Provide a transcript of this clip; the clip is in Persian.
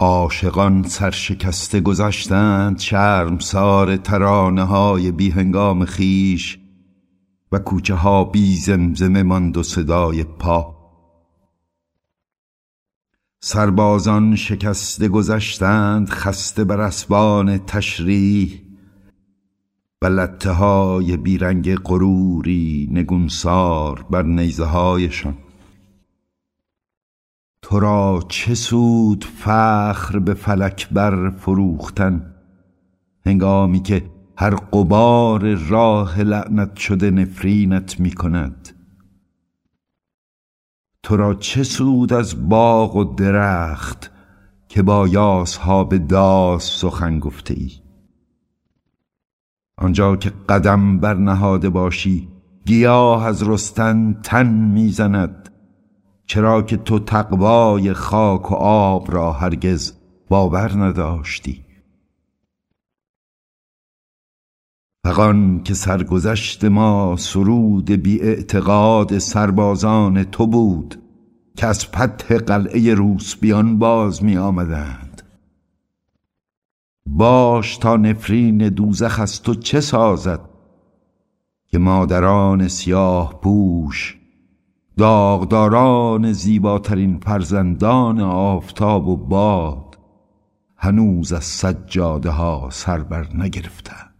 عاشقان سرشکسته گذشتند شرمسار ترانه های بی هنگام خیش و کوچه ها بی زمزمه ماند و صدای پا. سربازان شکسته گذشتند خسته بر اسبان تشریح و لته های بیرنگ غروری نگونسار بر نیزه هایشان. تو را چه سود فخر به فلک بر فروختن، هنگامی که هر غبار راه لعنت شده نفرینت می کند؟ تو را چه سود از باغ و درخت که با یاس‌ها داس سخن گفته ای؟ آنجا که قدم بر نهاده باشی گیاه از رستن تن میزند، چرا که تو تقوای خاک و آب را هرگز باور نداشتی. فغان که سرگذشت ما سرود بی اعتقاد سربازان تو بود که از فتح قلعه روسپیان باز می آمدند. باش تا نفرین دوزخ از تو چه سازد که مادران سیاه پوش، داغداران زیباترین فرزندان آفتاب و باد، هنوز از سجاده ها سر بر نگرفتند.